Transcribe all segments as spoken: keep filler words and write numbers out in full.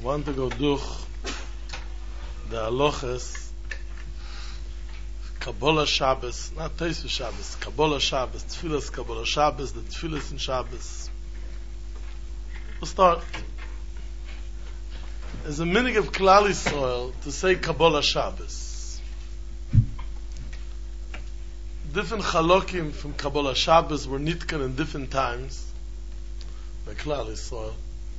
want to go durch the halachas Kabbalah Shabbos, not Tosfos Shabbos, Kabbalah Shabbos, Tfilas Kabbalah Shabbos, the Tfilas in Shabbos. We'll start. There's a minhag of Klal Yisrael to say Kabbalah Shabbos. Different halakim from Kabbalah Shabbos were nitkan in different times by Klal Yisrael.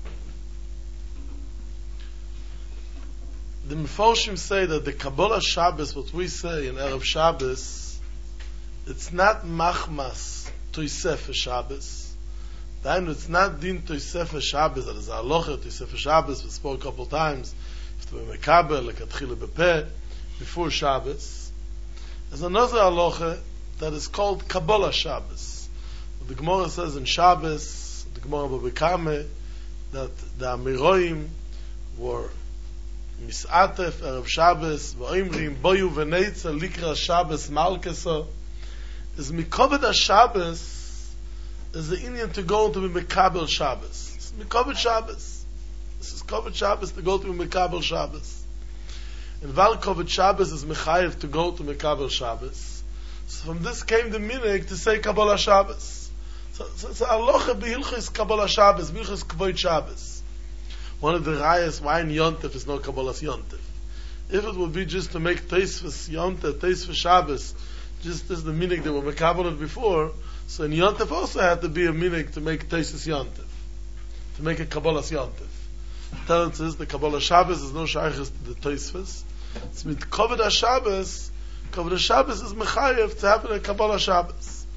The Mefarshim say that the Kabbalah Shabbos, what we say in Erev Shabbos, it's not machmas Tosefes Shabbos. Then it's not din Tosefes Shabbos. That is halacha Tosefes Shabbos. We spoke a couple times. You have to be mekabel lekatchila bepeh before Shabbos. There's another halacha that is called Kabbalah Shabbos. The Gemara says in Shabbos, the Gemara Babekame, that the Amiroim were Misatef Erev Shabbos v'oimrim boyu v'neitza likra Shabbos malkesa. Is mikabed HaShabbos is the Indian to go to be mekabel Shabbos. It's mikabed Shabbos. This is kavod Shabbos to go to be mekabel Shabbos. And val kavod Shabbos is mechayev to go to mekabel Shabbos. So from this came the minhag to say Kabbalah Shabbos. So it's so, so halacha b'hilchos Kabbalah Shabbos, b'hilchos kavod Shabbos. One of the rayas why in Yontef is no Kabbalah's Yontef. If it would be just to make Tosfos Yontef, Tosfos Shabbos, just as the minhag that were mekabel before, so in Yontef also had to be a minhag to make Tosfos Yontef, to make a Kabbalah's Yontef. Tell it says the Kabbalah Shabbos is no shaykhs to the Tosfos. It's with Kavod HaShabbos. Kavod HaShabbos is mechayev to happen in Kabbalah Shabbos.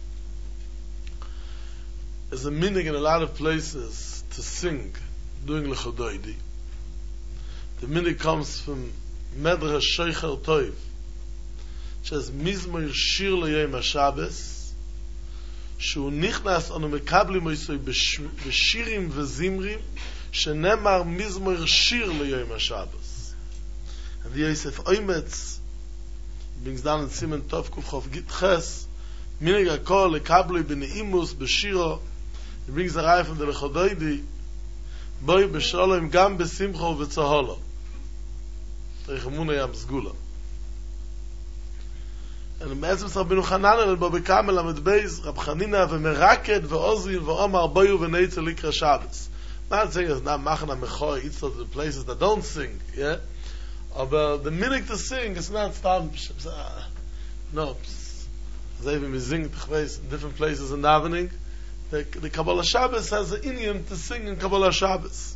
There's a minhag in a lot of places to sing doing lechodoidi. The minhag comes from Medrash Sheicher Toiv. It says Mizmor Shir LeYom HaShabbos Shu Nichnas Anu Mekablim Oisoi B'Shirim V'Zimrim Shenemar Mizmor Shir LeYom HaShabbos. And the Yosef Oimetz brings down in Simen Tov Kuf Chof Git Ches Minhag HaKol Lekabli B'Neimus B'Shiro. He brings a raya from the lechodoidi Boy b'shalom gam b'simcha v'tzaholo. Teichemuna yam zgula. And the Me'etzim Rabbeinu Chanan and Babei Kamel Amid Beis Rab Chanina v'meraked v'ozil v'omar boyu v'neitzel likra Shabbos. Not saying it's not machna mechoy, it's not the places that don't sing, yeah? But the minhag to sing is not stam. No, they even sing in different places in davening. The, the Kabbalah Shabbos has an Indian to sing in Kabbalah Shabbos.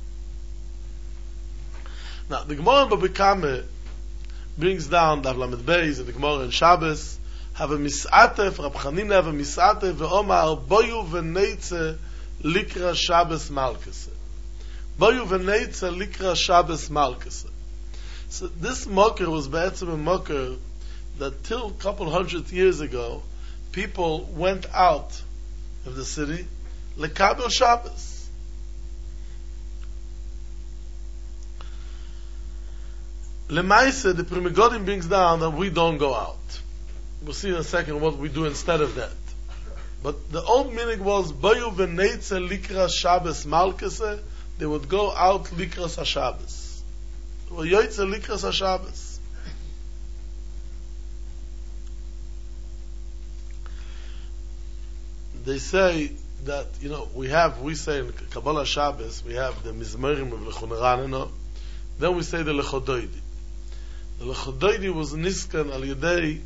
Now, the Gemara in Babei Kameh brings down Daf Lamed Beis and the Gemara in Shabbos have a misatef, Rab Chanina have a misatef, ve'omar boyu v'neitze likra Shabbos malkese. Boyu v'neitze likra Shabbos malkese. So this mocker was be'etzem a mocker that till a couple hundred years ago, people went out of the city, lekabel Shabbos. Lemaise, the Pri Megadim brings down that we don't go out. We'll see in a second what we do instead of that. But the old meaning was, Bayu v'neitze likras Shabbos malkese, they would go out likras HaShabbos. Or yoytze likras HaShabbos. They say that, you know, we have, we say in Kabbalah Shabbos, we have the Mizmorim of Lechon Raneno, then we say the Lechodoidi. The Lechodoidi was Niskan al Yedei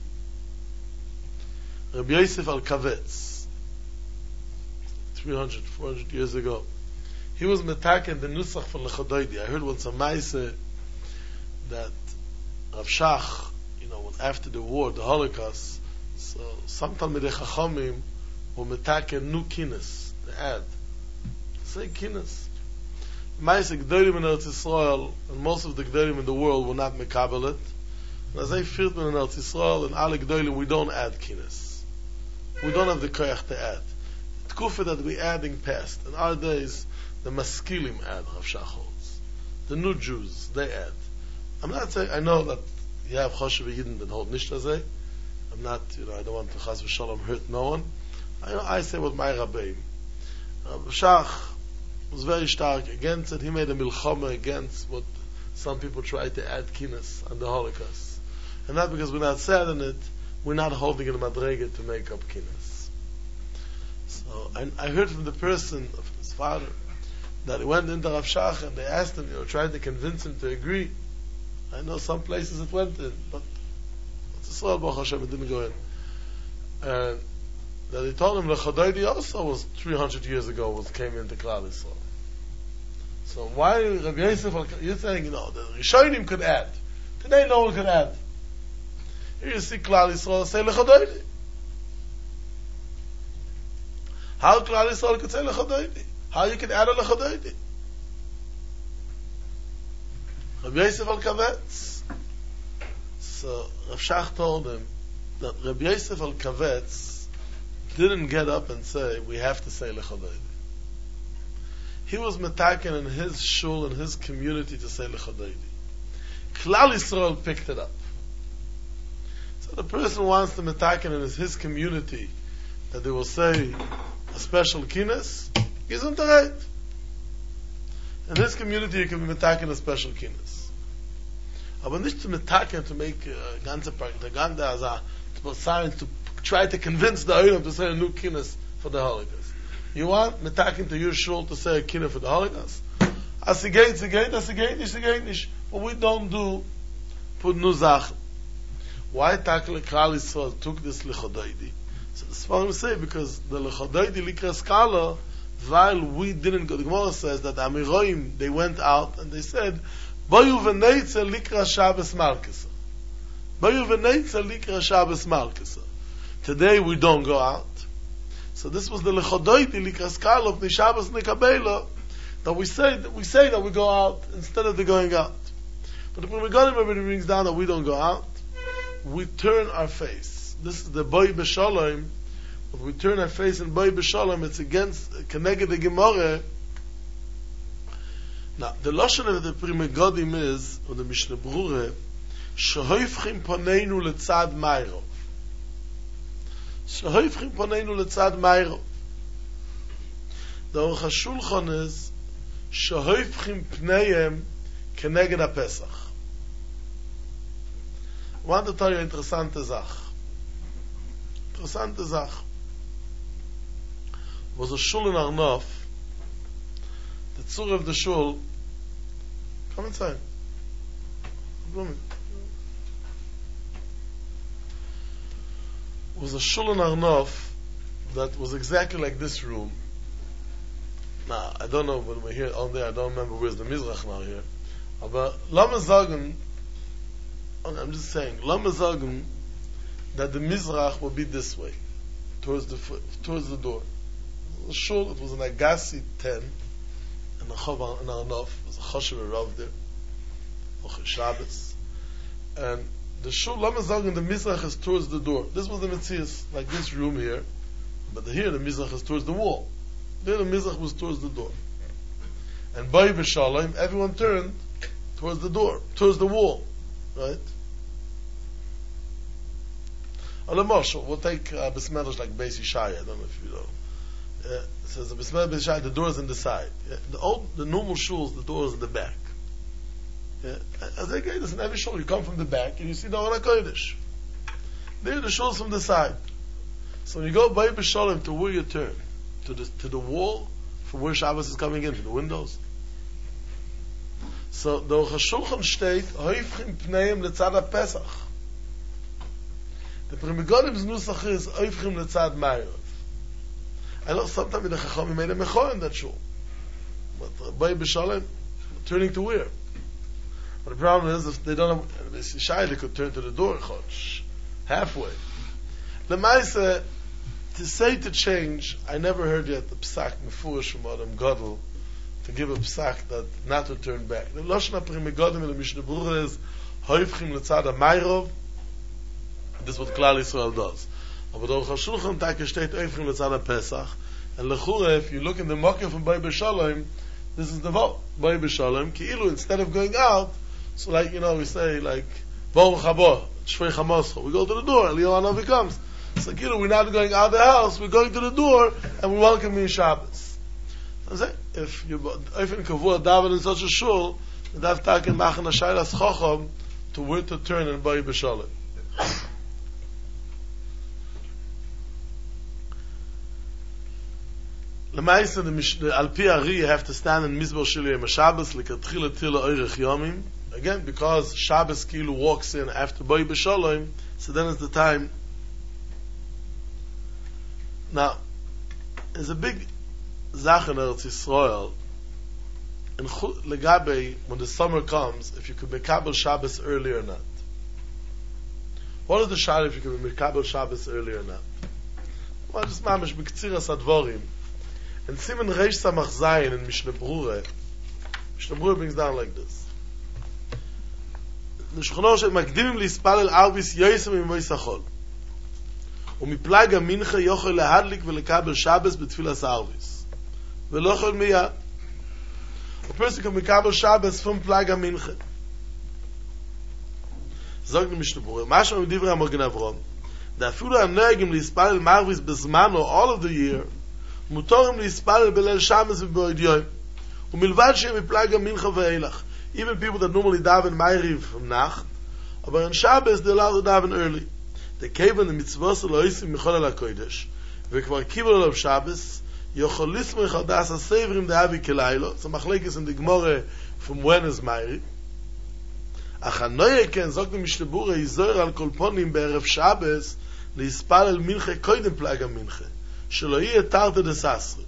Rabbi Yosef al Kavetz, three hundred, four hundred years ago. He was metaken the Nusach for Lechodoidi. I heard once a Maise that Rav Shach, you know, after the war, the Holocaust, so some Talmidei Chachamim or metake new kinnis, the ad. Say kinnis. Ma'aseh Gdolim in Eretz Yisrael, and most of the Gdolim in the world will not mekabel it. And as I feel in Eretz Yisrael and alle Gdolim, we don't add kinnis. We don't have the koyach to add. The tkufa that we adding past. In our days, the maskilim add, Rav Shach holds. The new Jews, they add. I'm not saying, I know that you have Choshev Yidden that hold nishtazeh. I'm not, you know, I don't want to chas v'shalom hurt no one. I, I say what my Rabbeim. Rav Shach was very stark against it. He made a milchama against what some people try to add kinas on the Holocaust. And not because we're not sad in it, we're not holding in a madrega to make up kinas. So I, I heard from the person, of his father, that he went into Rav Shach and they asked him, you know, tried to convince him to agree. I know some places it went in, but Israel Baruch Hashem, it didn't go in. And that he told him the Chadaydi also was three hundred years ago, was came into Klal Yisrael. So why Rabbi Yosef, you're saying, you know, the Rishonim could add. Today no one could add. Here you see Klal Yisrael say L'Chadaydi. How Klal Yisrael could say L'Chadaydi? How you can add a L'Chadaydi? Rabbi Yosef al-Kavetz. So Rav Shach told him that Rabbi Yosef al-Kavetz didn't get up and say, we have to say L'Chadaydi. He was metaken in his shul, in his community, to say L'Chadaydi. Klal Yisrael picked it up. So the person wants to metaken in his, his community that they will say a special kinas, he's on the right. In his community you can be metaken a special kinas. Aber nicht zu metaken to make a ganze propaganda as a science to try to convince the Olam to say a new kinas for the Holocaust. You want metaken to your shul to say a kinas for the Holocaust? As he geht, he geht, as he geht, he geht nicht. But we don't do put new Sachen. Why Takle Klal Yisrael took this L'Chadaydi? So the Sfarim say, because the L'Chadaydi Likra Skala, while we didn't go, the Gemara says that the Amiroim, they went out and they said, Bayu v'neitze Likra Shabbos Malkasa. Bayu v'neitze Likra Shabbos Malkasa. Today we don't go out. So this was the L'Chadaydi Likra Skala of the Shabbos Nikabela, that we say that we say that we go out instead of the going out. But if we got him, everybody brings down that we don't go out, we turn our face. This is the Boy B'Shalom. If we turn our face in Boy B'Shalom, it's against Keneged the Gemara. Now, the Lashon of the Pri Megadim is, or the Mishnah Brura, Shehoifchim Poneinu Letzad Mayrov. Shehoifchim Poneinu Letzad Mayrov. The Aruch HaShulchan is, Shehoifchim Pneihem Keneged HaPesach. I want to tell you an interessante Sach. Interessante Sach. Was a shul in Arnof. The tzur of the shul. Come inside. Was a shul in Arnof that was exactly like this room. Now, I don't know when we're here all day, I don't remember where's the Mizrach now here. But Lama Zagan, I'm just saying, Lama Zagan, that the Mizrach will be this way, towards the towards the door. It was shul, it was an Agassi ten, and a Chav in Arnof, it was a Choshev Rav there, Ochel Shabbos. And the shul, Lama Zagan, the Mizrach is towards the door. This was the Metzias, like this room here, but here the Mizrach is towards the wall. There the Mizrach was towards the door. And by B'Shalom, everyone turned towards the door, towards the wall. Right? On Marshall, we'll take uh, Bismillah like Beis Yishai. I don't know if you know. Uh, it says the Bismillah Beis Yishai, the door is in the side. Yeah? The old, the normal shuls, the door is in the back. Yeah? As I get this in every shul, you come from the back and you see the Aron HaKodesh. There, the shul's from the side. So when you go by B'Shalom to where you turn, to the to the wall, from where Shabbos is coming in, from the windows. So the Aruch HaShulchan steht, Hoifchim Pneim Letzad HaPesach. The Pri Megadim's nusach is Hoifchim Letzad Mayrov. I know sometimes the Chachamim made a mechor in that shul. But Bay B'Shalom, turning to where? But the problem is, if they don't have, they see shy, they could turn to the door, halfway. The Maisa, to say to change, I never heard yet the Psak Mefurish from Adam Gadol, to give a psak that not to turn back. The Lashon HaPri Megadim in the Mishnah Brura is Hoifchim Letzad HaMayrov. This is what Klal Yisrael does. But the Aruch HaShulchan Taka steht Hoifchim Letzad HaPesach. And Lechura, if you look in the Mokkah from Bay B'Shalom, this is the vote. Bay B'Shalom, Ki'ilu, instead of going out, so like, you know, we say, like, Baruch Habo, Shvei Chamoscha. We go to the door, Eliyahu Hanavi comes. So, Ki'ilu, we're not going out of the house, we're going to the door, and we welcome you in Shabbos. if you often kavua daven in such a shul, that taken machen a shaylas chacham to where to turn and buy b'shalom. Lemaisa, the Alpi Ari, you have to stand in Mizbor Shili Yom Shabbos, lekatchila tila oirech yomim. Again, because Shabbos Kilu walks in after Boi B'Shalom, so then is the time. Now, there's a big zach in Eretz Yisrael, in Legabe, when the summer comes, if you could make Kabel Shabbos early or not. What is the shayla if you could make Kabel Shabbos early or not? Well, just mamish, b'ktsiras advorim. And Simon Reish Samach Zayin in Mishnah Brura, Mishnah Brura brings down like this. The Shulchan Aruch מקדימים להספלל ערביס יויסם ממויס החול. ומפלג המנחה יוכל להדליק ולקבל שבס בתפילת ערביס. ולא יכול מיד. A person can מקבל שבס from פלג המנחה. זאת משנה ברורה. מה שאומרים דברי המגן אברהם, אפילו הנוהגים להספלל מערביס בזמנו all of the year, מותרים להספלל בליל שמש ובעוד יום. ומלבד שהם מפלג המנחה ואילך. Even people that normally daven Ma'ariv from Nacht, but on Shabbos they're allowed to daven early. They came in the mitzvah so loisim michol al hakodesh. Vekvar kibul of Shabbos, yochol lismech al das hasevrim de'avi kelaylo. So machlekes in the Gemara from when is Ma'ariv. Ach hanoye ken zok the Mishnah Berurah yizor al kol ponim be'erev Shabbos lispal al minche koidem plag minche shelo yeh tarta desasre.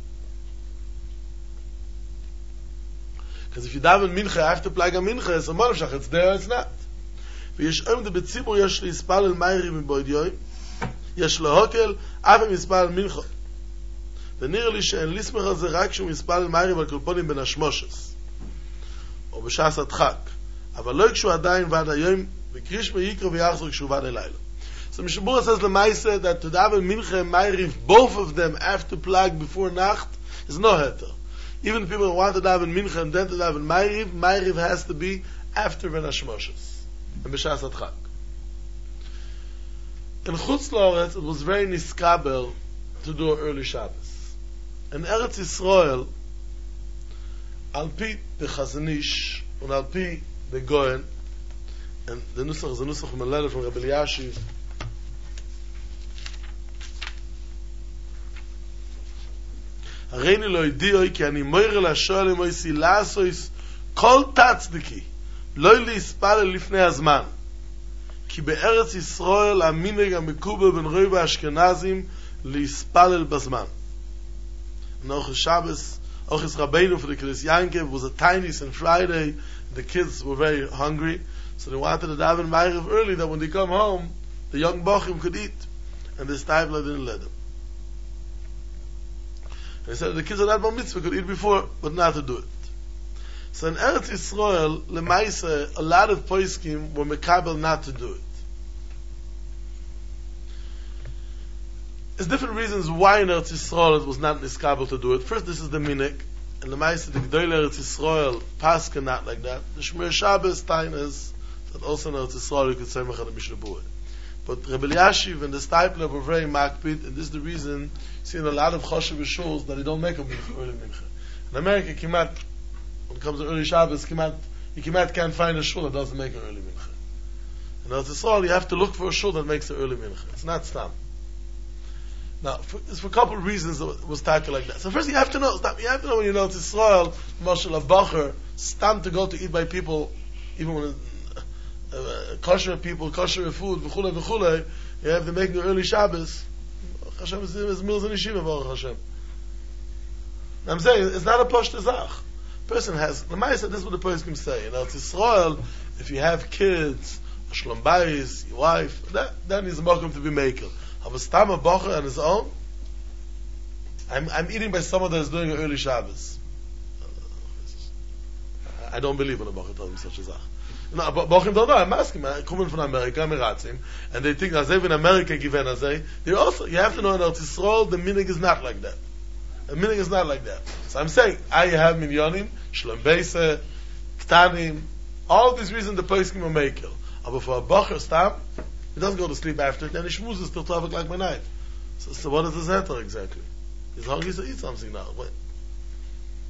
Because if you daven mincha after plaga mincha, it's a monashach, it's there or it's not. ויש היום בציבור יש להספל אל מיירי מבויד יום, יש להוקל, אף הם יספל אל מנחה. ונראה לי שאין ליסמך על זה רק שהוא מספל אל מיירי והקולפונים בין השמושס, או בשעס הדחק. אבל לא יקשו עדיין ועד היום, וקריש ויקרא ויחזור כשהוא ועד הלילה. So Mishnah Berurah says Lemaisa that to daven mincha and meyriv, both of them after plag before nacht, is no heter. Even people who want to daven mincha and then to daven ma'ariv, ma'ariv has to be after Ben Hashmoshes and b'shas adchak. In Chutz La'aretz, it was very niskabel to do an early Shabbos. In Eretz Yisrael, al pi the Chazon Ish and al pi the Goyen, and the nusach is a nusach from a letter from Rabbi Eliashiv. הריני לא ידיעוי כי אני מויר לשואל אם יסי לעשויס כל תצדיקי לא להספלל לפני הזמן כי בארץ ישראל המנהג המקובל בין רוב האשכנזים להספלל בזמן. And Ochis Shabbos, Ochis Rabbeinu for the Kiddush Yankev was a tiny on Friday. The kids were very hungry, so they wanted to daven Ma'ariv early that when they come home the young Bochim could eat, and the Stabler didn't let them. They said the kids are not bar mitzvah, could eat before, but not to do it. So in Eretz Yisrael, Lemaisa, a lot of poskim were mekabel not to do it. There's different reasons why in Eretz Yisrael it was not niskabel to do it. First, this is the minik, and Lemaisa, the G'dayla Eretz Yisrael, Pascha not like that. The Shmer Shabbos time is that also in Eretz Yisrael you could say Mechad Mishnah Berurah. But Rebbe Eliashiv and the Stipler were very makpid, and this is the reason you see in a lot of choshev shuls that they don't make a mincha, early mincha. In America, kimat, when it comes to early Shabbos, kimat, you kimat can't find a shul that doesn't make an early mincha. In Eretz Yisrael, you have to look for a shul that makes an early mincha. It's not stam. Now, for, it's for a couple of reasons that it was tackled like that. So first, you have to know, you have to know when you know Eretz Yisrael, Mashal Bacher, stam to go to eat by people, even when it, Uh, kosher people, kosher food, v'chule v'chule, you have to make the early Shabbos. Hashem is, is meals in yeshiva, Baruch Hashem. I'm saying, it's not a poshta zach. Person has, the Maya said, this is what the person say. You know, it's Israel, if you have kids, a shlom bayis, your wife, that, then he's welcome to be makel. Have a stam a bocher on his own, I'm, I'm eating by someone that is doing an early Shabbos. I don't believe when a bocher tells me such a zach. No, but Bochim don't know. I'm asking. I'm coming from America, Miratzim, and they think as if in America given as they, they also. You have to know in Eretz Yisrael the meaning is not like that. The meaning is not like that. So I'm saying I have minyanim, shlom beise, ktanim, all of these reasons the poskim will make you. But for a bocher stam, he doesn't go to sleep after it, and he schmoozes till twelve o'clock by night. So, so what is his heter exactly? He's hungry to eat something now. Wait.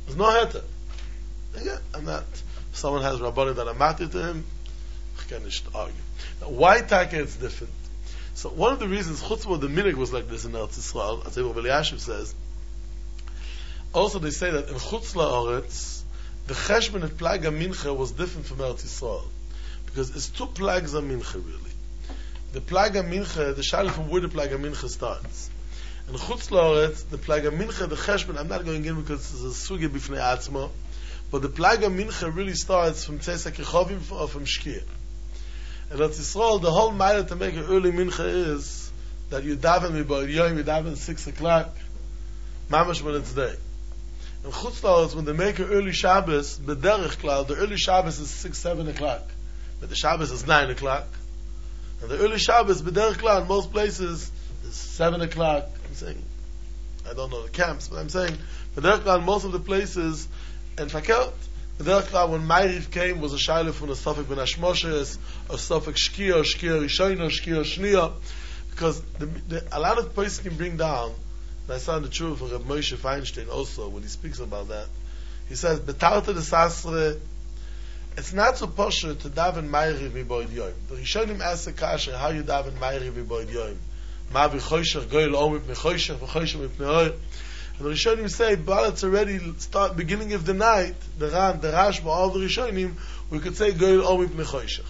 There's no heter. Again, I'm not, if someone has Rabbanim that are matir to him, I can't argue. Now, why Taka it's different? So one of the reasons Chutzpah the minig was like this in Eretz Yisrael, as Rabbi Eliashiv says, also they say that in Chutz La'aretz, the Cheshbon at Plaga Mincha was different from Eretz Yisrael. Because it's two plagues of Mincha really. The Plaga Mincha, the Shaila from where the Plaga Mincha starts. In Chutz La'aretz, the Plaga Mincha, the Cheshbon, I'm not going in because it's a sugi b'fnei atzma, but the Plaga Mincha really starts from Tzeisak Yechovim or from Shkia. And Eretz Yisrael, the whole matter to make an early mincha is that you daven mi'ba'od yom, you daven at six o'clock, mamash when it's day. And Chutz La'aretz, when they make an early Shabbos, b'derech klal, the early Shabbos is six, seven o'clock, but the Shabbos is nine o'clock. And the early Shabbos, b'derech klal, in most places, is seven o'clock. I'm saying, I don't know the camps, but I'm saying, b'derech klal, most of the places, and fakelt, b'derech klal, when Ma'ariv came, was a shayla from a Sofik ben Hashmoshes, a Sofik Shkia, Shkia Rishona, Shkia Shnia, because the, the, a lot of places can bring down, and I saw in the truth of Reb Moshe Feinstein also, when he speaks about that, he says, Betarta de Sasre, it's not so posher to daven Ma'ariv mi'boid yom. The Rishonim ask the kasha, how you daven Ma'ariv mi'boid yom? Ma v'choshech goyel omip mechoshech, v'choshech mipnei oir. And the Rishonim say, but it's already start beginning of the night, the Ran, the Rashba, all the Rishonim, we could say goyel omip mechoshech.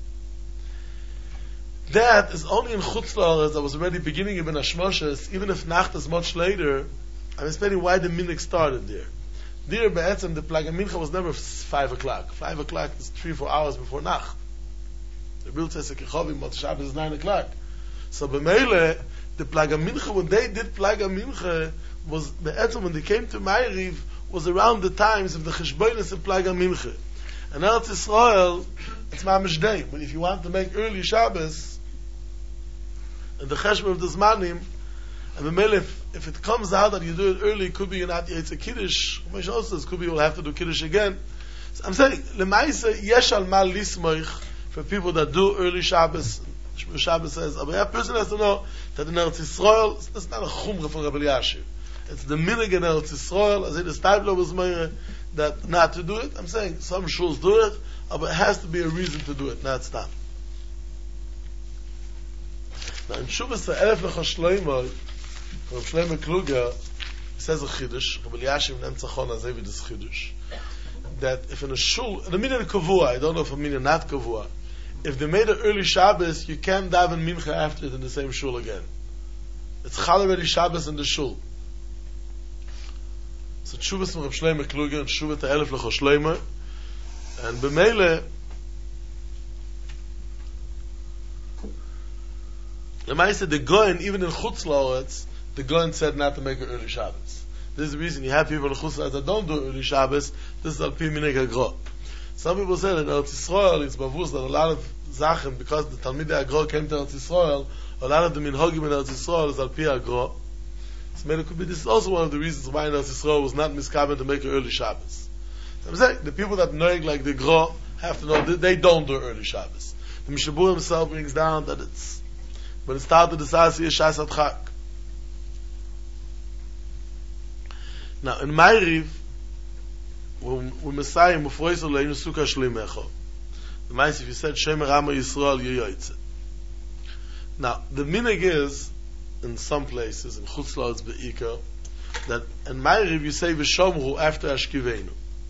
That is only in Chutz La'aretz that was already beginning of Ben Hashmoshes, even if Nacht is much later. I'm explaining why the minhag started there. There, Be'etzem, the Plaga Mincha was never five o'clock. Five o'clock is three, four hours before Nacht. The real Tzesek Yechovim, but Shabbos is nine o'clock. So B'meile, the Plaga Mincha, when they did Plaga Mincha, was Be'etzem, when they came to Ma'ariv, was around the times of the Cheshbonis of Plaga Mincha. And Eretz Yisrael, it's Mamish Day. But if you want to make early Shabbos, and the Cheshbon of the Zmanim, and B'meile, if, if it comes out that you do it early, it could be you're not, it's a Kiddush, Moshe also says, could be you'll have to do Kiddush again. So I'm saying, L'maisa, yesh al mal lismoich, for people that do early Shabbos, Shabbos says, but a person has to know that in Eretz Yisrael, it's not a chumra for Rabbi Eliashiv. It's the minhag in Eretz Yisrael, as it is Taiblo was meire, that not to do it. I'm saying, some shuls do it, but it has to be a reason to do it, not stop. Now, in Shuvas Ha'elef Lecha Shloimo, Rav Shlomo Kluger says a chiddush. Rabbi Eliashiv Nemtzachon Azevid is chiddush. That if in a shul, in a minyan kavua, I don't know if a minyan not kavua, if they made an early Shabbos, you can't daven mincha after it in the same shul again. It's chal already Shabbos in the shul. So Shuvas from Rav Shlomo Kluger and Shuvas Ha'elef Lecha Shloimo, and b'meile, the Ma'aseh said the Goyen, even in Chutz La'aretz, the Goyen said not to make an early Shabbos. This is the reason you have people in Chutz La'aretz that don't do early Shabbos. This is al pi minhag HaGro. Some people said in Eretz Yisrael, it's bavus that a lot of Zachen, because the Talmidei HaGro came to Eretz Yisrael, a lot of the minhagim in Eretz Yisrael is al pi HaGro. So maybe it could be, this is also one of the reasons why in Eretz Yisrael was not miskaben to make an early Shabbos. So I'm saying, the people that know like the Gro have to know that they don't do early Shabbos. The Mishabur himself brings down that it's, when it started the Sasi is Shas Adchak. Now, in Ma'ariv, when, when Messiah Mufrois Oleinu Sukkah Shlimecho, the Ma'ariv, if you said Shem Rama Yisrael Yoyoytze. Now, the minhag is, in some places, in Chutz La'aretz Be'ikar, that in Ma'ariv you say V'shomru after Ashkivenu.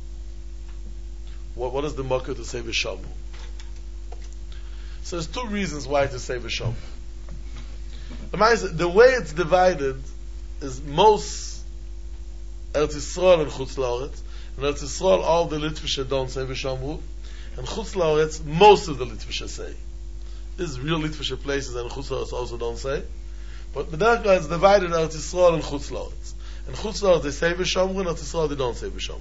What, what is the mocker to say V'shomru? So there's two reasons why to say V'shomru. The way it's divided is most Eretz Yisrael and Chutz La'aretz. In Eretz Yisrael, all the Litvisha don't say V'shomru. And Chutz La'aretz, most of the Litvisha say. There's real Litvisha places and Chutz La'aretz also don't say. But B'derech Kla it's divided in Eretz Yisrael and Chutz La'aretz. In Chutz La'aretz they say V'shomru, and Eretz Yisrael they don't say V'shomru.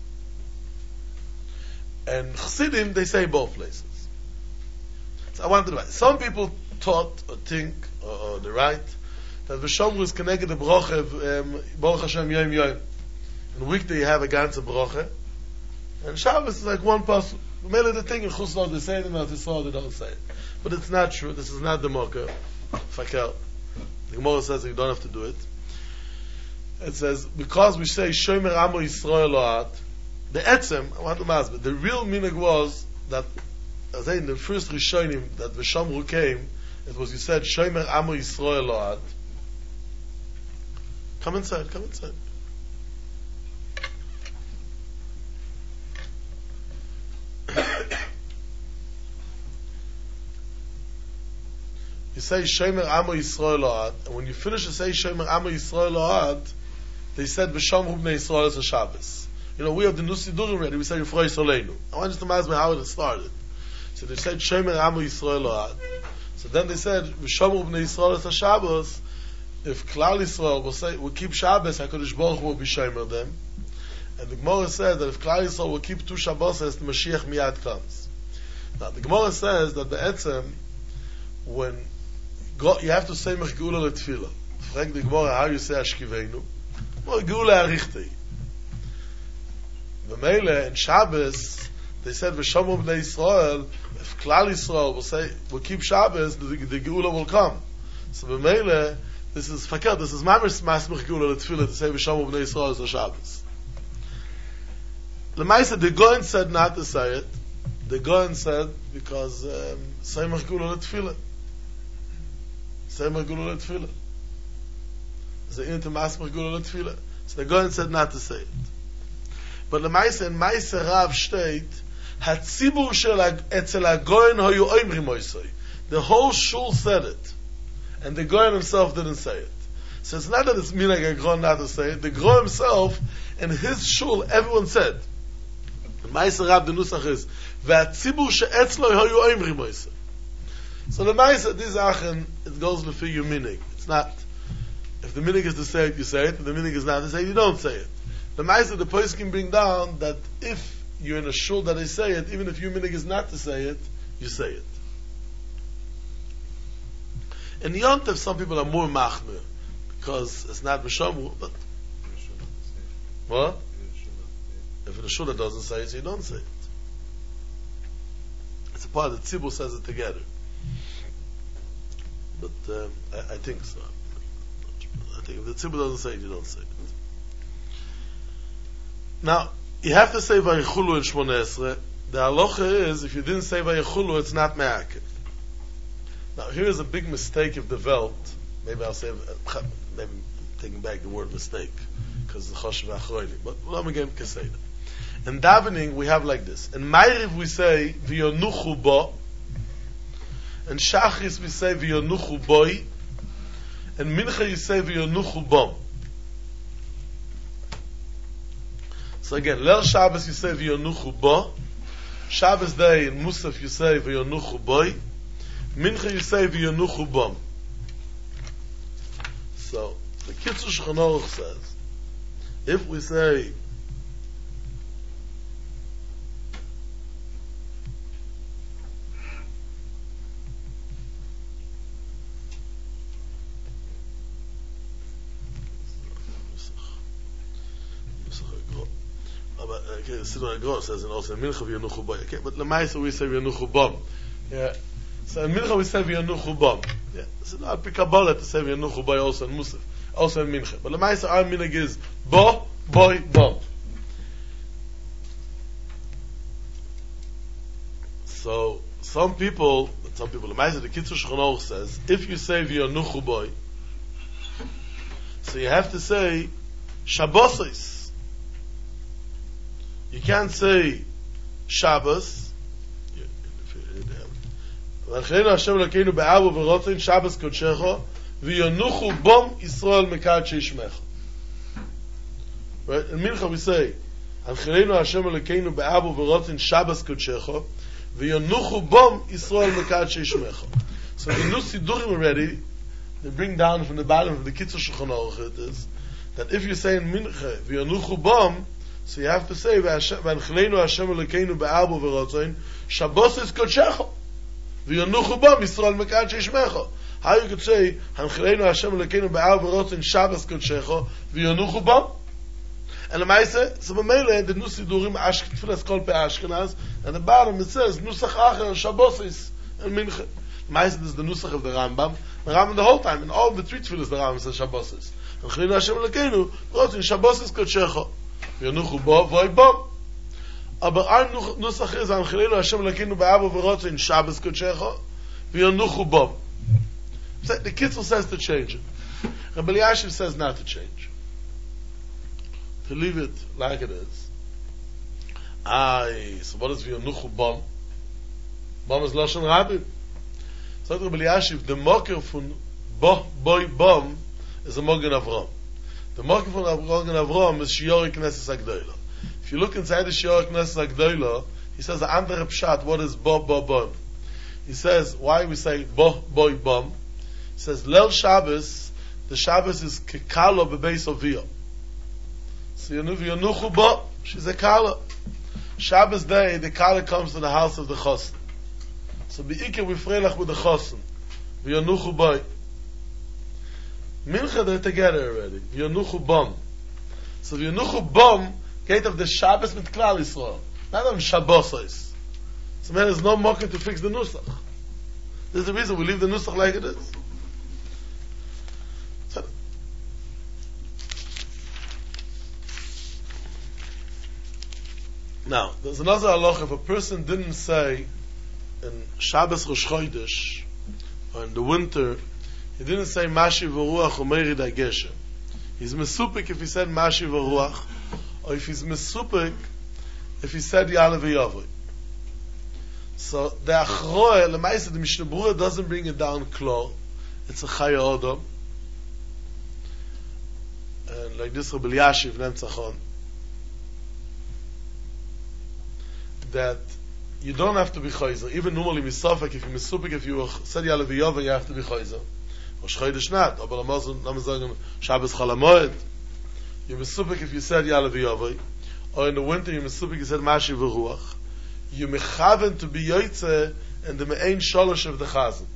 And Chassidim, they say both places. So I want to divide. Some people taught or think, or, or they write, that V'shomru is connected to Broche, um, Baruch Hashem Yom Yom. In weekday you have a ganze Broche, and Shabbos is like one person. Maybe the thing in Chutz La'aretz they say it, and Eretz Yisrael they don't say it. But it's not true. This is not the Mocker. Fakel. The Gemara says that you don't have to do it. It says, because we say, Shomer Amo Yisrael Lo'at, the etzem, I want to ask, but the real meaning was that, as in the first Rishonim, that V'Shamru came, it was, you said, Shomer Amo Yisrael Lo'at. Come inside, come inside. You say Shomer Amo Yisrael Lo'at, and when you finish to say Shomer Amo Yisrael Lo'at, they said V'Shamru Bnei Yisrael as a Shabbos. You know, we have the Nusidurim already, we say Yifroi Soleinu. I want you to ask me how it started. So they said Shomer Amo Yisrael Lo'at. So then they said V'Shamru Bnei Yisrael as a Shabbos. If Klal Yisrael will say, will keep Shabbos, HaKadosh Baruch Hu will be Shomer them. And the Gemara says that if Klal Yisrael will keep two Shabbos, the Mashiach Miyad comes. Now, the Gemara says that the Etzem, when God, you have to say Mech Geula L'Tfilah. Frag the Gemara how you say Ashkiveinu. Mech Geula Arichtei. B'meile, in Shabbos, they said V'Shamru B'nei Yisrael, if Klal Yisrael will say, will keep Shabbos, the, the Geula will come. So b'meile, this is fakir, this is Mamish Mas Mech Geula L'Tfilah to say V'Shamru B'nei Yisrael as a Shabbos. L'maisa, the Goyen said not to say it. The Goyen said, because, um, say Mech Geula L'Tfilah. Say Mech Geula L'Tfilah. Say into Mas Mech Geula L'Tfilah. So the Goyen said not to say it. But the Maisa in Maisa Rav state, Hatzibur shel etzel haGoyen hayu oimrim oisoi. The whole shul said it, and the Goyen himself didn't say it. So it's not that it's minhag HaGron not to say it. The Gro himself and his shul, everyone said. The Maisa Rav the nusach is Hatzibur she'etzlo hayu oimrim oisoi. So the Maisa this achen it goes lefi your minhag. It's not. If the minhag is to say it, you say it. If the minhag is not to say it, you don't say it. The Ma'aseh, the Pois can bring down that if you're in a shul that they say it, even if your minhag is not to say it, you say it. In Yontif, some people are more machmir because it's not Mishamu, but what? If in a shul that doesn't say it, so you don't say it. It's a part that Tzibur says it together. But um, I, I think so. I think if the Tzibur doesn't say it, you don't say it. Now, you have to say Vayichulu in Shmoneh Esrei. The halacha is, if you didn't say Vayichulu, it's not me'akev. Now, here is a big mistake you've developed. Maybe I'll say, maybe taking back the word mistake, because it's Choshev Achroini. But let me get Keseda. In davening, we have like this. In Ma'ariv, we say, V'yonuchu bo. In Shachris, we say, V'yonuchu boi. In Mincha, you say, V'yonuchu bom. So again, Leil Shabbos you say V'yonuchu bo. Shabbos day in Musaf you say V'yonuchu boi. Mincha you say V'yonuchu bom. So, the Kitzur Shulchan Aruch says, if we say okay, the Siddur HaGor says and also Mincha V'yonuchu boi. Okay, but Lamaisa we say V'yonuchu bom. Yeah. So in Mincha we say V'yonuchu bom. Yeah. So now pick a bullet to say V'yonuchu boi also in Musaf, also in Mincha. But Lamaisa our minhag is bo, boi, bom. So some people, some people, Lamaisa the Kitzur Shulchan Aruch says, if you say V'yonuchu boi, so you have to say Shabbosos. You can't say Shabbos. V'ancheleinu Hashem Elokeinu be'avu v'rotzin Shabbos kodshecho v'yonuchu bom Yisrael mekadshei shmecha. Right? In Mincha we say, Ancheleinu Hashem Elokeinu be'avu v'rotzin Shabbos kodshecho v'yonuchu bom Yisrael mekadshei shmecha. So the new Sidurim already, they bring down from the bottom of the Kitzur Shulchan Aruch it is, that if you say in Mincha v'yonuchu bom, so you have to say, V'ancheleinu Hashem Elokeinu be'avu v'rotzin Shabbos is kodshecho v'yonuchu bom Yisrael mekadshei shmecha. How you could say, Ancheleinu Hashem Elokeinu be'avu v'rotzin Shabbos kodshecho v'yonuchu bom? And the Maisa, so B'meile, the new Sidurim, Tfilas Kol Pe Ashkenaz, and the bottom it says, Nusach Acher, Shabbos is, and Mincha. The Maisa is the Nusach of the Rambam. The Rambam the whole time, in all the three Tfilas, the Rambam says Shabbos is. Chilelu Hashem Elokeinu, Rotzen Shabbos is Kodshecha. V'yonuchu bo, voi bom. Aber ein Nusach ist, an Chilelu Hashem Elokeinu be'avo v'rotzen Shabbos Kodshecha, v'yonuchu bom. The Kitzur says to change it. Rabbi Elyashiv says not to change. To leave it like it is. Aye, so what is v'yonuchu bom? Bom is Lashon Rabim. So Rabbi Elyashiv, the mocker from bo, boy, bom, is a Mogen Avram. The mocker from Mogen Avram is Shiori Knesses Agdoila. If you look inside the Shiori Knesses Agdoila, he says the andere pshat, what is bo, bo, bom? He says, why we say bo, boy, bom? He says, Leil Shabbos, the Shabbos is kekalo bebeis oviyah. So Yonuchu bo, she's a kala. Shabbos day, the kala comes to the house of the chosin. So be'ikeh we freilach with the chosin. Yonuchu boy. Mincha, they're together already. Yonuchu bom. So Yonuchu bom, gate of the Shabbos with Klal Yisrael. Not on Shabbosos. So man, there's no mocker to fix the Nusach. This is the reason we leave the Nusach like it is. Now, there's another halach. If a person didn't say in Shabbos Rosh Chodesh, or in the winter, he didn't say Mashi v'ruach u'merid ha'geshem. He's mesupik if he said Mashi v'ruach, or if he's mesupik if he said Ya'aleh v'yavoi. So the achroe, l'maisa, the Mishnah Berurah doesn't bring it down clear. It's a chaya odom. And like this Rabbi Elyashiv Nemtzachon, that you don't have to be chayzer. Even normally misafek, if you misupik, if you said Ya'aleh v'yavoi, you have to be chayzer. Rosh Chodesh not, aber lamazon, lamazon, Shabbos Chalamoed, you misupik if you said Ya'aleh v'yavoi, or in the winter you misupik, you said Mashi v'ruach, you mechaven to be yoytze in the me'ein sholosh of the chazan.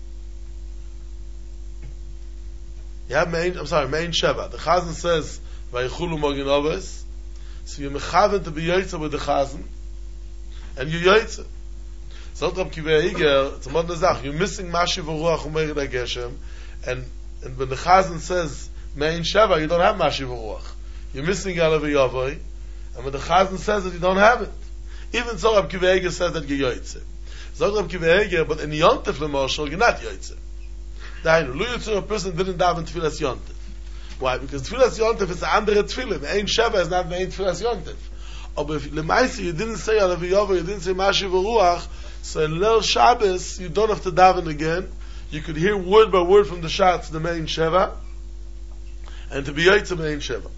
You have me'ein, I'm sorry, me'ein sheva. The chazan says, Vayichulu Mogen Avos, so you mechaven to be yoytze with the chazan, and you yoytze. So Rab Kiva Eiger, it's a modern zach, you're missing Mashi v'ruach u'merid ha'geshem, and, and when the chazan says me'ein sheva, you don't have Mashi v'ruach. You're missing Ya'aleh v'yavoi, and when the chazan says that, you don't have it. Even so, Rab Kiva Eiger says that you're yoytze. So Rab Kiva Eiger, but in Yontif l'moshel, you're not yoytze. Dainu, lu yitzur, a person didn't daven tfilas Yontif. Why? Because tfilas Yontif is the andere tfilim. Me'ein sheva is not me'ein tfilas Yontif. But if l'maisi you didn't say Ya'aleh v'yavoi, you didn't say Mashi v'ruach, so in Leil Shabbos, you don't have to daven again. You could hear word by word from the shots, the me'ein sheva, and to be yoytze me'ein sheva.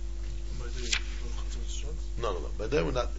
No, no, no. By then we're not.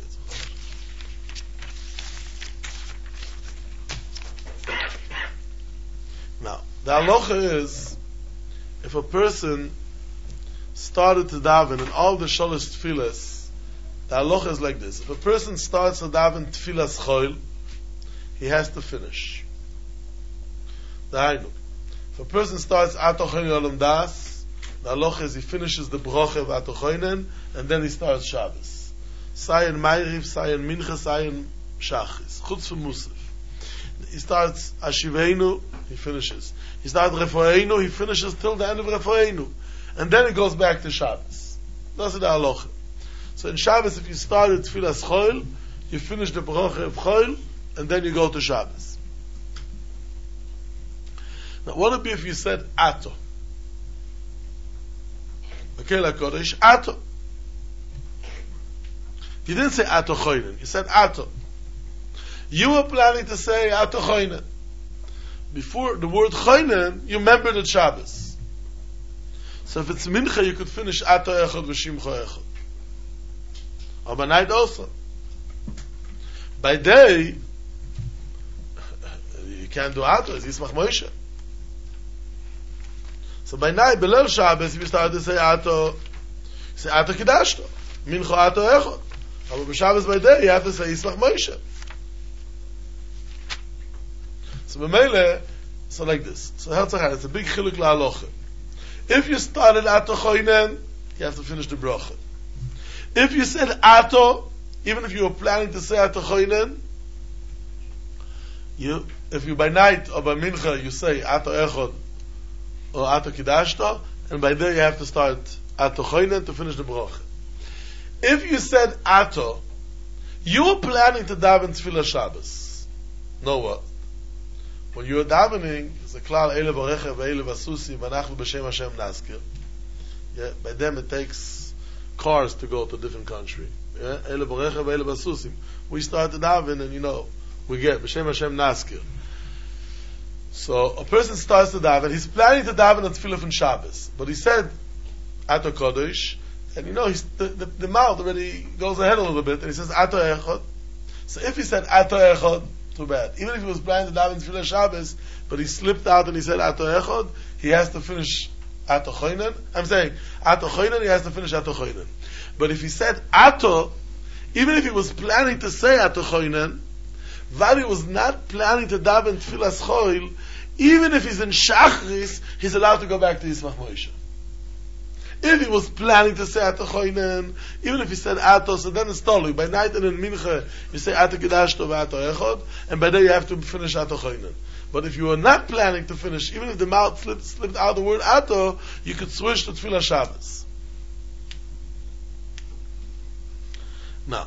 Now, the halacha is, if a person started to daven in all the shalosh tfilas, the halacha is like this. If a person starts to daven tfilas choil, he has to finish. Dainu. If a person starts atochoinen olam das, the halacha is he finishes the bracha of atochoinen, and then he starts Shabbos. Sayin Ma'ariv, Sayin Mincha, Sayin Shachis. Chutz from Musaf. He starts Ashiveinu, he finishes. He starts Refoeinu, he finishes till the end of Refoeinu. And then he goes back to Shabbos. That's the halacha. So in Shabbos, if you started Tfilas Choil, you finish the bracha of Choil, and then you go to Shabbos. Now, what would it be if you said Ato? Okay, like Kodesh, Ato. You didn't say Ato Choinen, you said Ato. You were planning to say Ato Choinen. Before the word Choinen, you remembered the Shabbos. So if it's Mincha, you could finish Ato Echad v'Shimcha Echad. Or by night also. By day, you can't do Ato, it's Yismach Moshe. So by night, Belel Shabbos, if you started to say Ato, you say Ato Kidashto. Mincha Ato Echad. But b'Shabbos by day, you have to say Yismach Moshe. So b'meile, so like this. So Herzachai, it's a big chiluk la'alocha. If you started Ato Choinen, you have to finish the bracha. If you said Ato, even if you were planning to say Ato Choinen, you, if you by night or by mincha you say Ato Echad or Ato Kidashto, and by there you have to start Ato Choinen to finish the bracha. If you said Ato, you were planning to daven Tefillah Shabbos. Know what? When you are davening, it's a klal Eile Varecha ve'Eile Vasusi v'anachnu b'Shem Hashem Naskir. Yeah, by them it takes cars to go to a different country. Yeah, Eile Varecha ve'Eile Vasusim. We start to daven, and you know we get b'Shem Hashem Naskir. So a person starts to daven. He's planning to daven on Tefillah from Shabbos, but he said Ato Kodesh, and you know he's, the, the, the mouth already goes ahead a little bit, and he says Ato Echad. So if he said Ato Echad, too bad. Even if he was planning to daven Tefillah Shabbos, but he slipped out and he said Ato Echad, he has to finish Ato Choinen. I'm saying Ato Choinen, he has to finish Ato Choinen. But if he said Ato, even if he was planning to say Ato Choinen, while he was not planning to daven Tefillas Choil, even if he's in Shachris, he's allowed to go back to Yismach Moshe. If he was planning to say Ato Choinen, even if he said Ato, so then it's totally. By night and in Mincha, you say Ato Kedashto v'Ato Echad, and by day you have to finish Ato Choinen. But if you were not planning to finish, even if the mouth slipped, slipped out the word Ato, you could switch to Tefillah Shabbos. Now,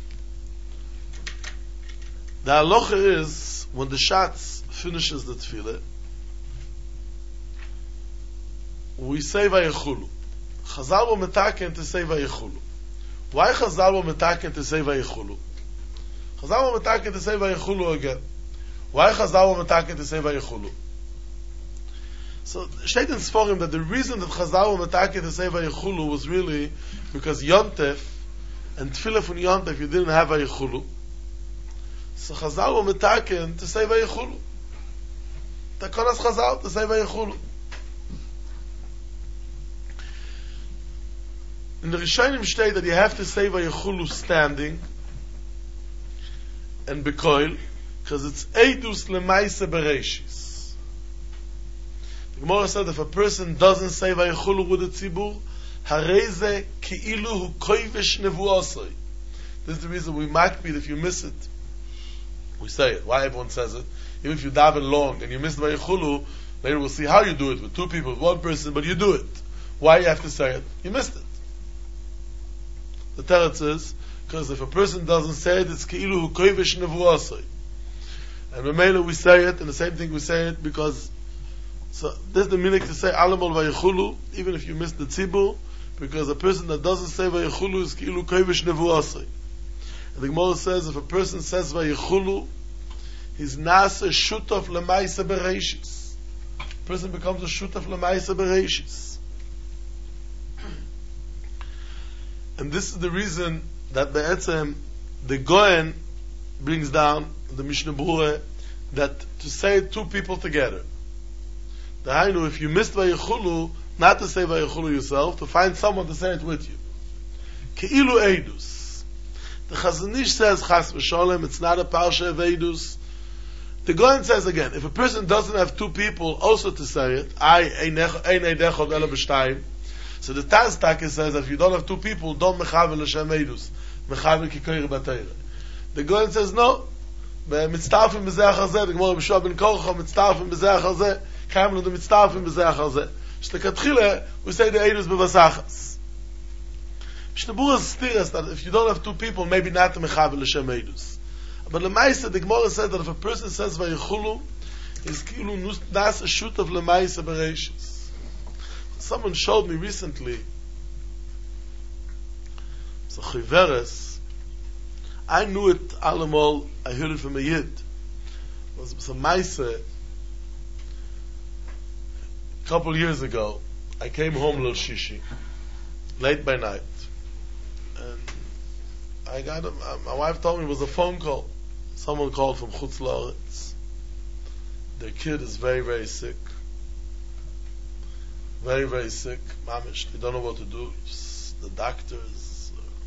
the halacha is, when the Shatz finishes the Tefillah, we say Vayechulu. Chazal will metaken to say Vayechulu. Why Chazal will metaken to say Vayechulu? Chazal will metaken to say Vayechulu again. Why Chazal will metaken to say Vayechulu? So, steht in Sforim that the reason that Chazal will metaken to say Vayechulu was really because Yontef and Tefillah from Yontef you didn't have Vayechulu. So Chazal will metaken to say Vayechulu. Takonas Chazal to say Vayechulu. In the Rishonim state that you have to say Vayechulu standing and bekoil, because it's Eidus Lemaise Bereshis. The Gemara said if a person doesn't say Vayechulu with the Tzibur, Hareze Ki'ilu Hu Koivish Nevuosoi. This is the reason we might be if you miss it. We say it. Why everyone says it? Even if you daven long and you miss Vayechulu, later we'll see how you do it with two people, with one person, but you do it. Why you have to say it? You missed it. The teretz is because if a person doesn't say it, it's Ki'ilu Hu Koivish Nevuosoi. And Memela we say it, and the same thing we say it because so this is the meaning to say Alamol Vayechulu, even if you miss the Tzibur, because a person that doesn't say Vayechulu is Ki'ilu Koivish Nevuosoi. And the Gemara says if a person says Vayechulu, he's Nasa Shutaf Lemaisa Bereshis. A person becomes a Shutaf Lemaisa Bereshis. And this is the reason that Be'etzem, the Goyen brings down the Mishnah Berurah that to say two people together. The Hainu, if you missed Vayechulu, not to say Vayechulu yourself, to find someone to say it with you. Ke'ilu Eidus. The Chazon Ish says, Chas v'sholem, it's not a parsha of Eidus. The Goyen says again, if a person doesn't have two people also to say it, I, ein eidechod ela b'shtayim, so the Taz Taka says, if you don't have two people, don't mechavel l'shem Eidus. Mechavel kikoyer b'teire. The Goyen says, no. Mitztarfim b'zeh achazeh, the Gemara b'shua ben korcha, mitztarfim b'zeh achazeh, kaim lo de mitztarfim b'zeh achazeh. Shtekatchile, we say the Eidus b'vasachas. Mishnah Berurah steers that if you don't have two people, maybe not to mechavel l'shem Eidus. But Lemaisa, the Gemara said that if a person says Vayechulu, he's kilu nas a shoot of Lemaisa Bereshis. Someone showed me recently, so Chiveres, I knew it allemal, I heard it from a Yid. It was some Maise, a couple years ago, I came home Lil Shishi, late by night, and I got a, my wife told me it was a phone call. Someone called from Chutz La'aretz. Their kid is very, very sick. Very, very sick. Mamish, they don't know what to do. The doctors.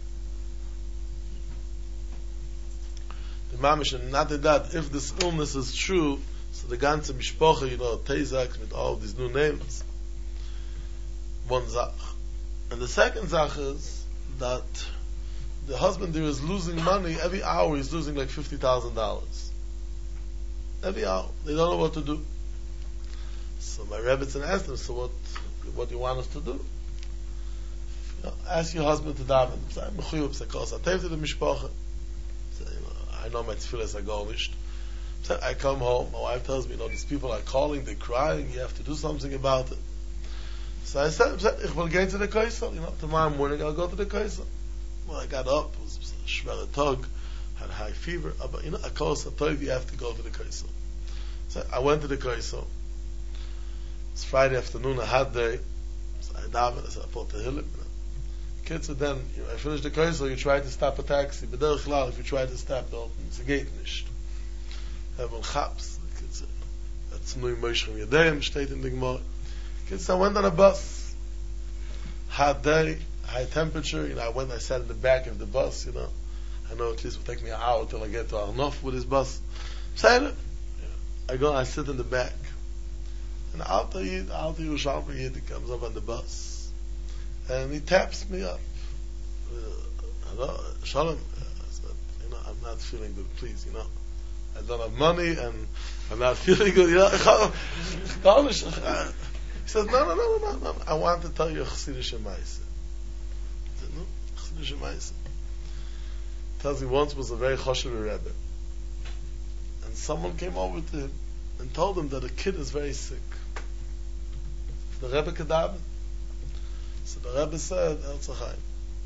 The mamish, and not that, if this illness is true, so the ganze Mishpoche, you know, Tezak, with all these new names. One Zach. And the second Zach is that the husband there is losing money. Every hour he's losing like fifty thousand dollars. Every hour. They don't know what to do. So my Rebbetzin asked him, so what, what do you want us to do? You know, ask your husband to daven. Say, mechuyuv, say, kol satev to the mishpacha. Say, you know, I know my tefillas are garnished. Say, I come home, my wife tells me, you know, these people are calling, they're crying, you have to do something about it. So I said, ich will go to the Kaisel, you know, tomorrow morning I'll go to the Kaisel. Well, I got up, it was a shvela tug, had high fever, but you know, I called Satoiv, you have to go to the Kaisel. So I went to the Kaisel. It's Friday afternoon, a hot day. So I davened, I said, I put the hill. You know. Kids said then, you know, I finished the Kaisel, you try to stop a taxi, but derech klal, if you try to stop, the it's a gate nicht. Heaven chaps, the kids said, that's nui Moshe Yadayim, steht in the Gemara. Kids, I went on a bus. Hot day, high temperature, you know, I went, I sat in the back of the bus, you know. I know at least it will take me an hour till I get to Arnof with his bus. So I go, I sit in the back. And Alta Yid, Alta Yerushalmi Yid, he comes up on the bus. And he taps me up. Uh, Shalom, I said, you know, I'm not feeling good, please, you know. I don't have money and I'm not feeling good, you know. He says, no, no, no, no, no, I want to tell you a Chassidish Maaseh. I said, no, Chassidish Maaseh. Tells me once was a very choshev Rebbe. And someone came over to him and told him that a kid is very sick. The Rebbe Kedaben. So the Rebbe said, El Tzachayim,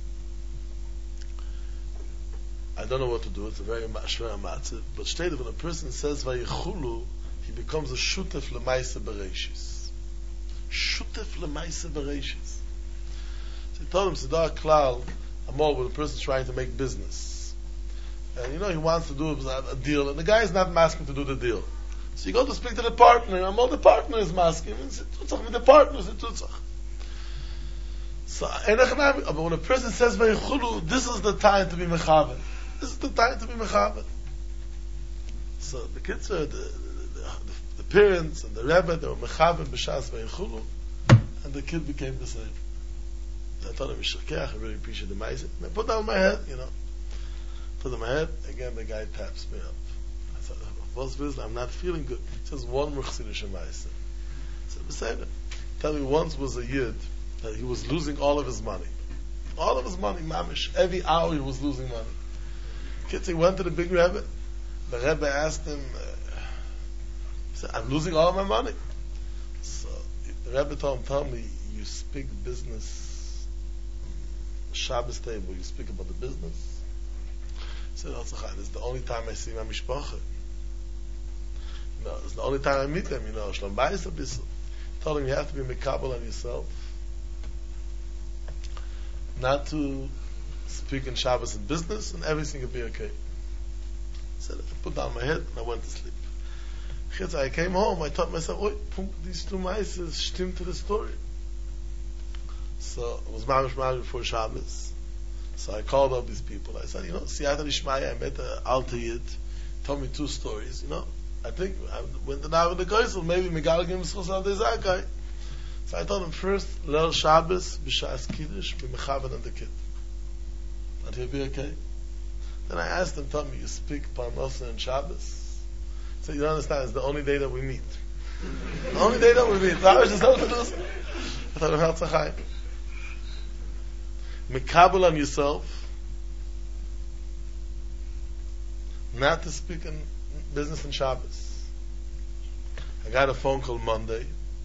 I don't know what to do, it's a very shver matziv, but state when a person says Vayichulu, he becomes a shutef lemaise bereishis. Shutef lemaise bereishis. So he told him, Sidar Klal, I'm all when a person's trying to make business. And you know, he wants to do a deal, and the guy is not asking to do the deal. So you go to speak to the partner, and all the partner is asking, and with the partner is tutzach. So, but when a person says Vayichulu, this is the time to be mechaven. This is the time to be mechaven. So the kids were, the, the, the, the parents and the Rebbe, they were mechaven b'shas Vayichulu, and the kid became the same. I told him, Yishakeh, I really appreciate the ma'aseh. And I put down my head, you know. Put on my head, again the guy taps me up. I said, what's this? I'm not feeling good. He says, one more Chassidish Maaseh. I said, Beseder. Tell me, once was a Yid that he was losing all of his money. All of his money, mamish. Every hour he was losing money. Kids, he went to the big Rebbe. The Rebbe asked him, uh, he said, I'm losing all of my money. So the Rebbe told him, tell me, you speak business, Shabbos table, you speak about the business? He said, this is the only time I see my mishpacha. You know, it's the only time I meet them, you know, Shlom Bayis a bissel. Told him you have to be mekabel on yourself. Not to speak in Shabbos and business, and everything will be okay. I said, I put down my head and I went to sleep. I came home, I thought myself, oh, these two maises stimmt to the story. So it was mamish mamish before Shabbos. So I called up these people. I said, you know, Siyata Nishmaya, I met an Alta Yid, told me two stories, you know. I think I went to Nav in the Kaisel, maybe Megalgim Schosal de Zakai. So I told him first, Leil Shabbos, B'Shas Kiddush, B'Mechavan and the kid. And he'll be okay. Then I asked him, tell me, you speak Parnosa and Shabbos? He said, you don't understand, it's the only day that we meet. The only day that we meet. So I was just telling him this. I told him, Herzachai. Mekabel on yourself, not to speak in business in Shabbos. I got a phone call Monday.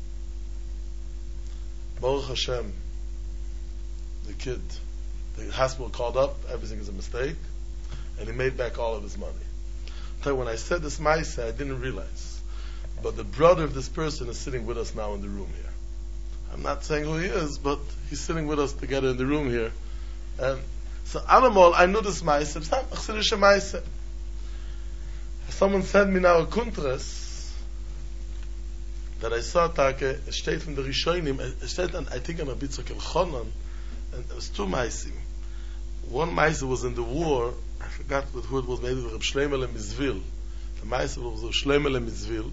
Baruch Hashem, the kid, the hospital called up, everything is a mistake, and he made back all of his money. So when I said this ma'aseh, I didn't realize, but the brother of this person is sitting with us now in the room here. I'm not saying who he is, but he's sitting with us together in the room here. And so, animal, I knew this ma'aseh. It's not Chassidish ma'aseh. Someone sent me now a kuntras that I saw, Take, it steht from the Rishonim, it steht, I think, on a Bitzak el-Chonon, and it was two ma'asim. One ma'aseh was in the war, I forgot with who it was, maybe with Reb Shlomo Mizvil. The ma'aseh was Reb Shlomo Mizvil,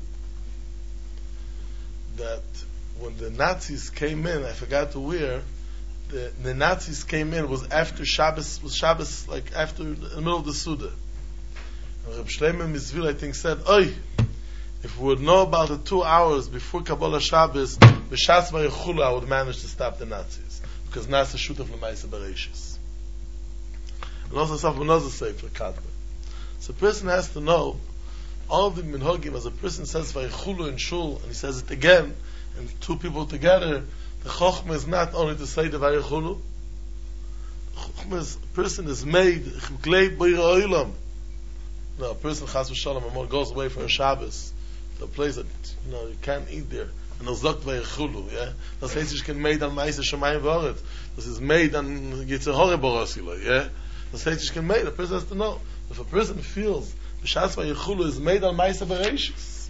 that when the Nazis came in, I forgot to where, the, the Nazis came in, was after Shabbos, was Shabbos, like after, in the middle of the Suda. And Reb Shlomo Mizvil, I think, said, Oy, if we would know about the two hours before Kabbalah Shabbos, b'shas vayechulu, I would manage to stop the Nazis. Because Nasa shutaf l'maisa bereshis. And also Saf Benozah say for Kadma. So a person has to know, all of the minhagim, as a person says vayechulu in shul, and he says it again, and two people together, the chokhmah is not only to say the vayechulu. The chokhmah is, a person is made, chglei b'yir oilam. No, a person chas v'shalom goes away for a Shabbos, to a place that, you know, you can't eat there. And er sagt vayechulu, yeah? Das heißt, ich kann made an meise shamayim v'oret. Das is made an yitzhahore borosilo, yeah? Das heißt, ich kann made, a person has to know. If a person feels, b'shas vayechulu is made an meise bereshis.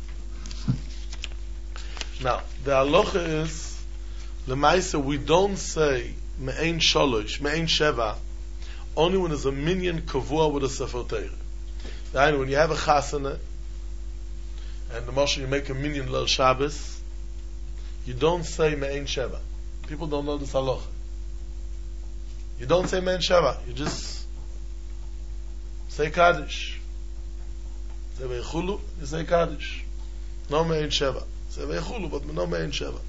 Now, the halacha is, l'maisa, we don't say me'ein sholosh, me'ein sheva, only when there's a minyan kavua with a sefer Torah. That when you have a chasana, and the Moshe, you make a minyan lel Shabbos, you don't say me'ein sheva. People don't know this halacha. You don't say me'ein sheva. You just say kaddish. Say vayechulu, you say kaddish. No me'ein sheva. Say vayechulu, but no me'ein sheva.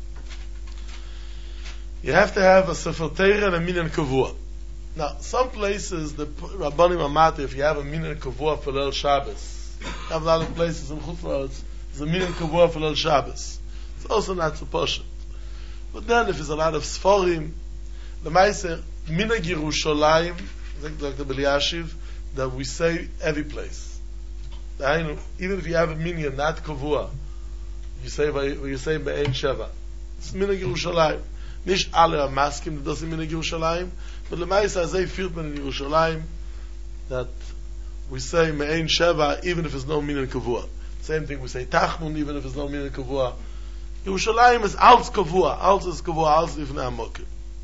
You have to have a sefer Torah and a minyan kavua. Now, some places, the Rabbanim Amati, if you have a minyan kavua for Leil Shabbos, you have a lot of places in Chutzlaritz, there's a minyan kavua for Leil Shabbos. It's also not so posh. But then, if there's a lot of Sforim, the Meiser, minyan Yerushalayim, like the B'liyashiv, that we say every place. Even if you have a minyan, not kavua, you say, you say Be'ein Sheva. It's minyan Yerushalayim. Nicht alle are masking, that doesn't mean in Yerushalayim, but the Ma'isa Azay feel in Yerushalayim that we say Me'ein Sheva even if there's no meaning Kavua. Same thing, we say Tachmun even if there's no meaning Kavua. Yerushalayim is Alts Kavua, Alts is Kavua, Alts is Ifnei Amokim.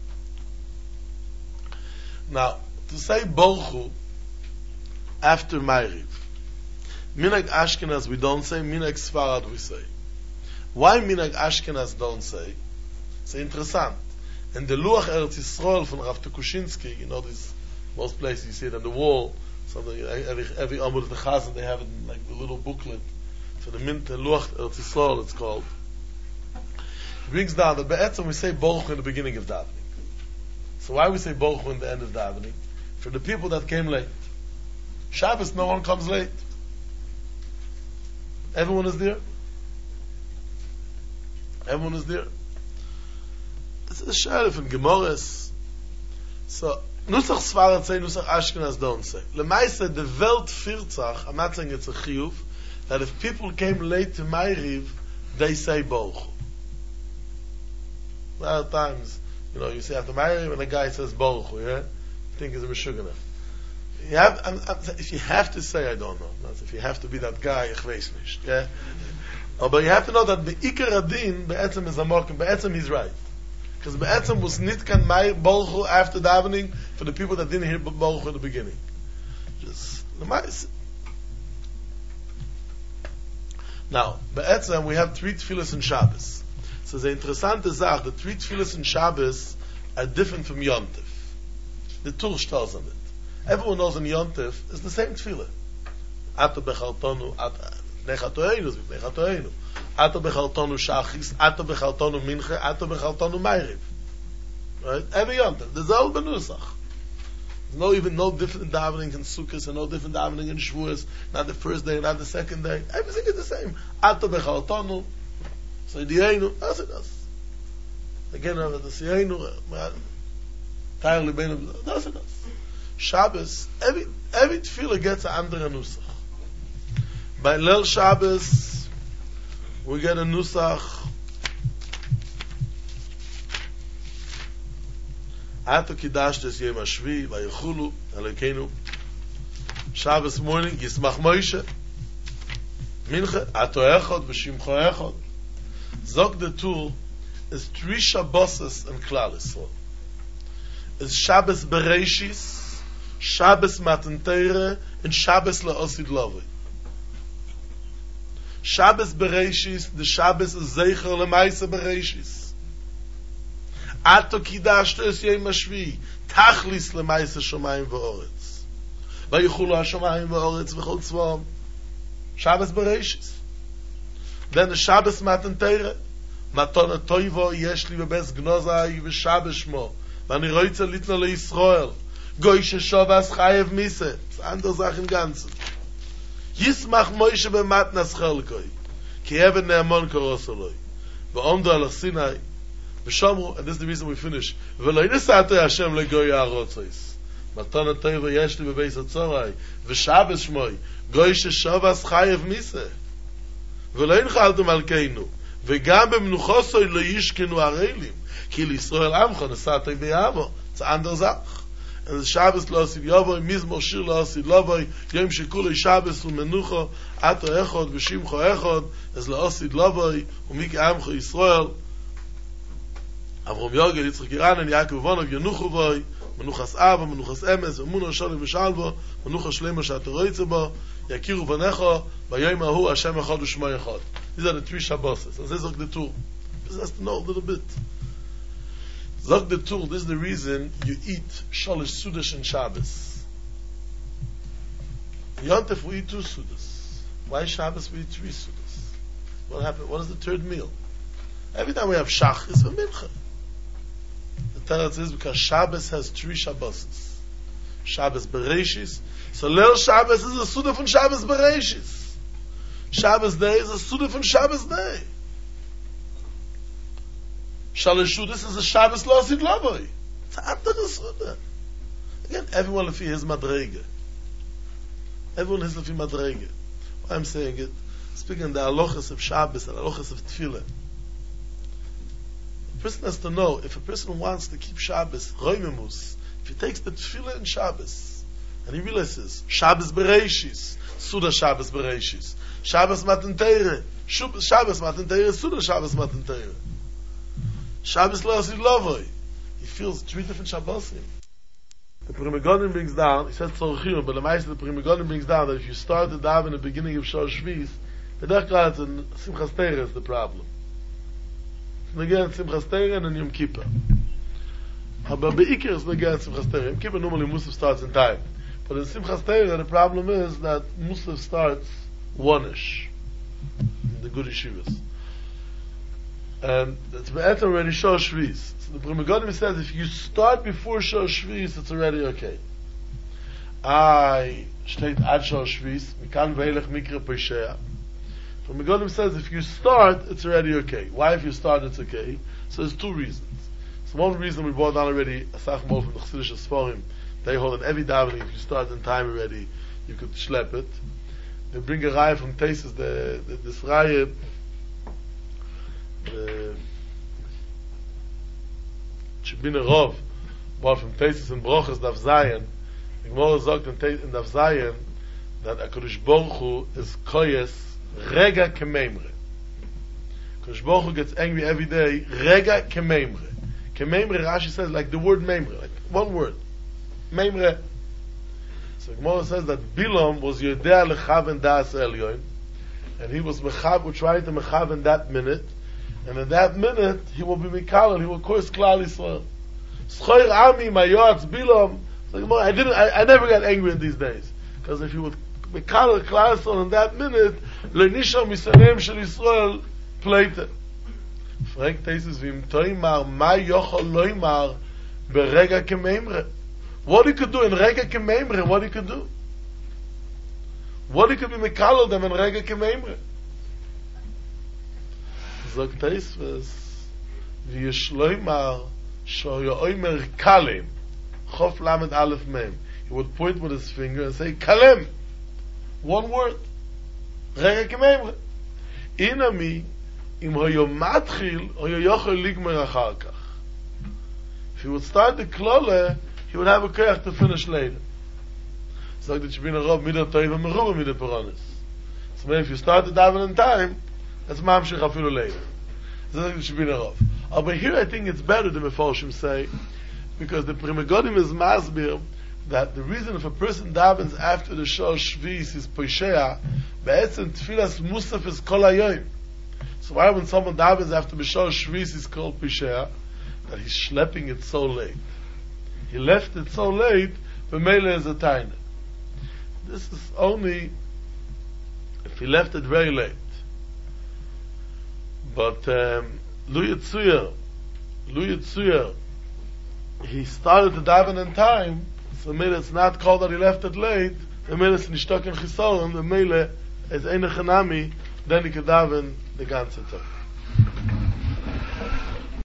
Now, to say Borchu after Ma'ariv, Minag Ashkenaz we don't say, Minag Sfarad we say. Why Minag Ashkenaz don't say? It's interesting. And the Luach Eretz Yisrael from Rav Tukushinsky, you know, these most places you see it on the wall. Something every every Amud of the Chazan they have it in like the little booklet. So the Mint Luach Eretz Yisrael it's called. It brings down that Be'etzim we say Baruch in the beginning of davening. So why we say Baruch in the end of davening? For the people that came late. Shabbos no one comes late. Everyone is there. Everyone is there. It's a sheriff in Gemores. So, Nusach Svarad say, Nusach Ashkenaz don't say. Lemaise, the Welt Firzach, I'm not saying it's a chiyuv, that if people came late to Ma'ariv, they say Baruch. A lot of times, you know, you see after Ma'ariv and a guy says Baruch, yeah? I think it's a Meshugana. You have, I'm, I'm, if you have to say, I don't know. Not if you have to be that guy, ich weiß nicht, yeah? Oh, but you have to know that the Iker Adin, Be'etzem is a Mokim, Be'etzem he's right. Because Be'etzem was nit kan mai Baruch after davening for the people that didn't hear Baruch in the beginning. Just the mais. Now, Be'etzem we have three tefillas in Shabbos. So the interessante Sach, the three tefillas in Shabbos are different from Yom Tov. The Tursh tells on it. Everyone knows in Yom Tov is the same tefillah. Ata bechaltonu, ata nechatoenu, nechatoenu. Ato bechaltonu shachis, ato bechaltonu minche, ato bechaltonu ma'ariv. Right? Every Yom Tov. There's all benusach. There's no even no different davening in Sukkot and no different davening in Shavuos. Not the first day, not the second day. Everything is the same. Ato bechaltonu, so dienu, that's it. That's again. The sienu, tayr libenu, that's it. Shabbos, every every tefillah gets an andere nusach. By Leil Shabbos, we get a nusach. Ato kidashtes yom hashvi vayechulu Elokeinu. Shabbos morning Yismach Moshe. Mincha ato echad v'shimcha echad. Zog the two is three Shabboses in Klal Yisrael. Is Shabbos Bereishis, Shabbos Matan Torah, and Shabbos LaOsid Lovei. Shabbos Bereishis, the Shabbos is Zeicher Lemaisa Bereishis. Ato Kidashto Es Yom Hashvi, Tachlis Lemaisa Shomayim V'Oretz. Vayichulu HaShomayim V'Oretz V'chol Tzvam. Shabbos Bereishis. Then the Shabbos Matan Teire. Matana Toivo yesh li bebes gnozai v'Shabbos shmo. V'ani roitze litna le Yisrael. Goy sheshavas chayev mise. Das andere Sache im Ganzen. Yismach Moshe b'matnas chelkoi. Ki even ne'amon korosoloi. V'omdo al Sinai. V'shomru, and this is the reason we finish. V'lo yinesatei Hashem legoy ha'arotzois. Matana Toivo yesh li bebes atzorai. V'Shabbos shmoi. Goy sheshavas chayev mise. ולא ינחלתם על קיינו וגם במנוחוסוי לא ישכנו הרעילים כי לישראל עמך נסעתי ביאמו זה אנדר זך and the Shabbos לא עשית יובוי מזמור שיר לא עשית לובוי יום שכולו שבס ומנוחו עתו אחד ושמחו אחד אז לא עשית לובוי ומי עמך ישראל אברהם יוגל יצחק ירנן יעקב ובונוב ינוחו בוי מנוחס אבא מנוחס אמס ומונו שולם ושלבו מנוחו שלמה שאתה רויצה בו Yakiru Vanecha, Bayayim Ahu, Hashem Echad U'Shmo Echad. These are the three Shabboses. And this is the tool. This has to know a little bit. Zog the tool, this is the reason you eat Shalish Sudash and Shabbos. Yontef we eat two Sudas. Why Shabbos we eat three Sudas? What happened? What is the third meal? Every time we have Shach, it's for Mincha. The Teretz is because Shabbos has three Shabboses. Shabbos Bereshis. So Leil Shabbos is a Suda from Shabbos Bereshis. Shabbos Day is a Suda from Shabbos Day. Shalish Shudas is a Shabbos Losid Lavoi. It's an Antara Suda. Again, everyone lefi his Madrege. Everyone has lefi Madrege. Why I'm saying it? Speaking the halachas of Shabbos and halachas of Tefillah. A person has to know, if a person wants to keep Shabbos, Roimemus, if he takes the Tefillah and Shabbos, and he realizes, Shabbos Bereshis, Suda Shabbos Bereshis, Shabbos Matan Teire, Shabbos Matan Teire, Suda Shabbos Matan Teire, Shabbos Losid Lovoi. He feels three different Shabbosim. The Pri Megadim brings down, he says Tzorchim, but the Meister, the Pri Megadim brings down that if you start the daven in the beginning of Shor Shvis, the Derkal in Simchas Teire is the problem. And again, Simchas Teire and Yom Kippur. Aber Be'ikir is again Simchas Teire. Yom Kippur normally Musaf starts in time. But in Simchas Teire, the problem is that Musaf starts one-ish in the good yeshivas. And it's be'etzem already Shor Shvis. So the Pri Megadim says if you start before Shor Shvis, it's already okay. I steht ad Shor Shvis, mikan ve'elech mikra poishea. Pri Megadim says if you start, it's already okay. Why if you start, it's okay? So there's two reasons. So one reason we brought down already a Sachmol from the Chassidish Sforim. They hold that every davening, if you start in time already, you could schlep it. They bring a raya from Tesis, the, the, this raya, the Shebina Rov, brought from Tesis and Brochas, Daf Zayin. The Gemara sagt in, in Daf Zayin that HaKadosh Baruch Hu is koyes rega kemeimre. HaKadosh Baruch Hu gets angry every day, rega kemeimre. Kemeimre, Rashi says, like the word meimre, like one word. Meimre. So Gemara says that Bilam was Yodea lechaven das elyon, and he was mechav, trying to mechaven that minute, and in that minute he will be mikal, he will curse Klal Yisrael. Schoir ami mayotz Bilam. So Gemara, I didn't, I, I never got angry in these days, because if he would mikal Klal Yisrael in that minute, lenisham misalem shel Yisrael pleite. Frank Tesis vim toimar ma yochol loimar berega kemeimre. What he could do in Rega Kemeimre, what he could do. What he could be Mekalel them in Rega Kemeimre. Sagt Teisves, wie Shloimar, sho yoimer Kalem, Chof Lamed Aleph Mem. He would point with his finger and say, Kalem. One word. Rega Kemeimre. Inami, im hoyo matchil, hoyo yochel ligmer acharkach. If he would start the klole, he would have a koyach to finish later. So that Shebina Rov midat toiv meruba midat peranis. So maybe if you start the daven in time, that's mamshich afilu later. So that Shebina Rov. Oh, but here I think it's better the Mefarshim say, because the Pri Megadim is masbir that the reason if a person davens after the Shor Shvis is poishea, be'etzem tfilas musaf is kol hayoim. So why when someone davens after the Shor Shvis is called poishea? That he's schlepping it so late. He left it so late, the mele is a tiny. This is only if he left it very late. But um, Lu Yitzuya, Lu Yitzuya, he started to daven in time, so maybe it's not called that he left it late, the maybe it's nishtok in chisoron, the maybe it's eine chanami, then he could daven the ganze Tag.